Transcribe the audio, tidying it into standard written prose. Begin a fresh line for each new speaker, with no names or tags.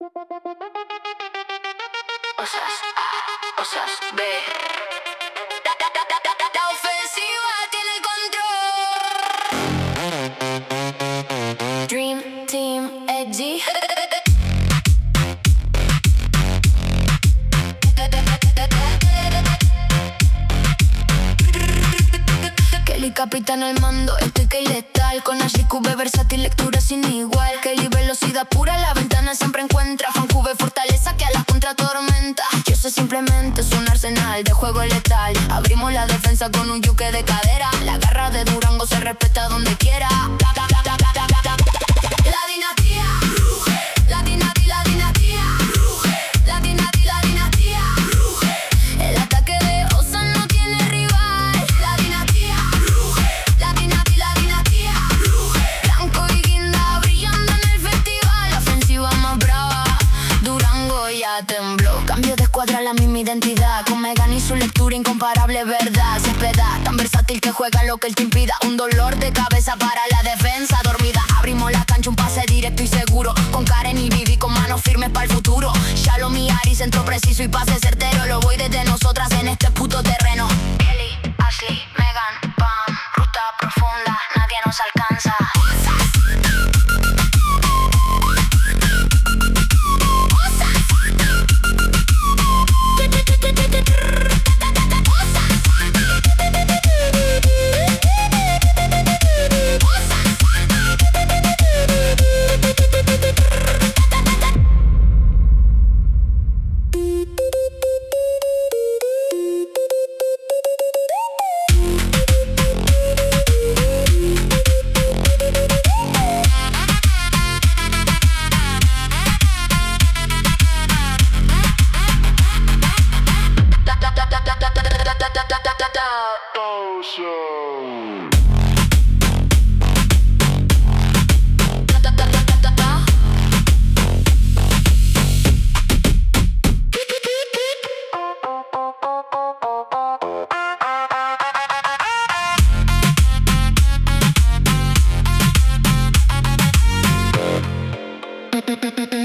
Osas A, Osas B. La ofensiva tiene el control. Dream Team Edgy. Kelly capitán al mando, estoy que letal. Con Ashley QB versátil, lectura sin igual. Kelly velocidad pura, la ventana siempre encuentra. Fan QB fortaleza que a la contra tormenta. Yo sé simplemente es un arsenal de juego letal. Abrimos la defensa con un yuque de cadera. La garra de Durango se respeta donde quiera. La dinastía ruge. La dinastía, la dinastía ruge. La dinastía, la dinastía ruge. El ataque de Osa no tiene rival. La dinastía ruge. La dinastía, la dinastía ruge. Blanco y guinda brillando en el festival. La ofensiva más brava, Durango ya tembló. Cambio de escuadra, la misma identidad. Con Megan y su lectura incomparable, verdad. Cepeda, tan versátil que juega lo que él te impida. Un dolor de cabeza para la defensa dormida. Abrimos la cancha, un pase directo y seguro. Con Karen y Vivi, con manos firmes para el futuro. Shalom y Ari, centro preciso y pase certero. Lo voy desde nosotras en este puto terreno. Kelly, Ashley, Megan, Pam. Ruta profunda, nadie nos alcanza.
Thank you.